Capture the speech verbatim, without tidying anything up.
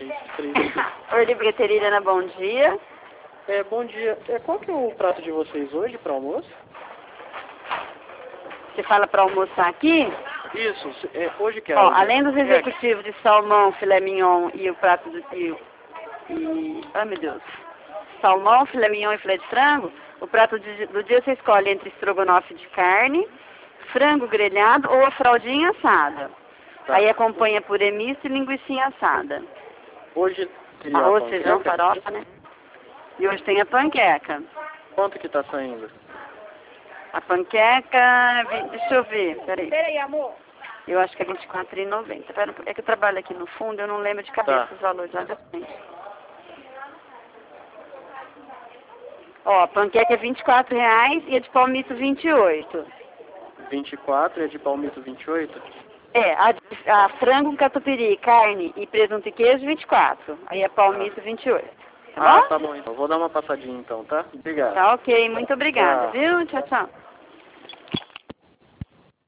triste, triste. Oi, Libreteria, bom dia. É, bom dia. É, qual que é o prato de vocês hoje para almoço? Você fala para almoçar aqui? Isso, é, hoje que é Ó, hoje? além dos É. executivos de salmão, filé mignon e o prato do tio e... Ai, meu Deus. Salmão, filé mignon e filé de frango, o prato de- do dia você escolhe entre estrogonofe de carne, frango grelhado ou a fraldinha assada. Tá. Aí acompanha purê misto e linguiça assada. Hoje seria Arroz, a feijão, panqueca? farofa, né? E hoje tem a panqueca. Quanto que tá saindo? A panqueca, vi- deixa eu ver, peraí. Peraí, amor. Eu acho que é vinte e quatro reais e noventa centavos. Pera, um pouco, é que eu trabalho aqui no fundo, eu não lembro de cabeça Tá. os valores lá da frente. Ó, a panqueca é vinte e quatro reais e a de palmito vinte e oito. vinte e quatro e a de palmito vinte e oito? É, a, de- a frango, catupiry, carne e presunto e queijo vinte e quatro. Aí a palmito vinte e oito. Tá Ah, bom? tá bom então. Vou dar uma passadinha então, tá? Obrigado. Tá ok, muito obrigada, Tchau. viu? Tchau, tchau.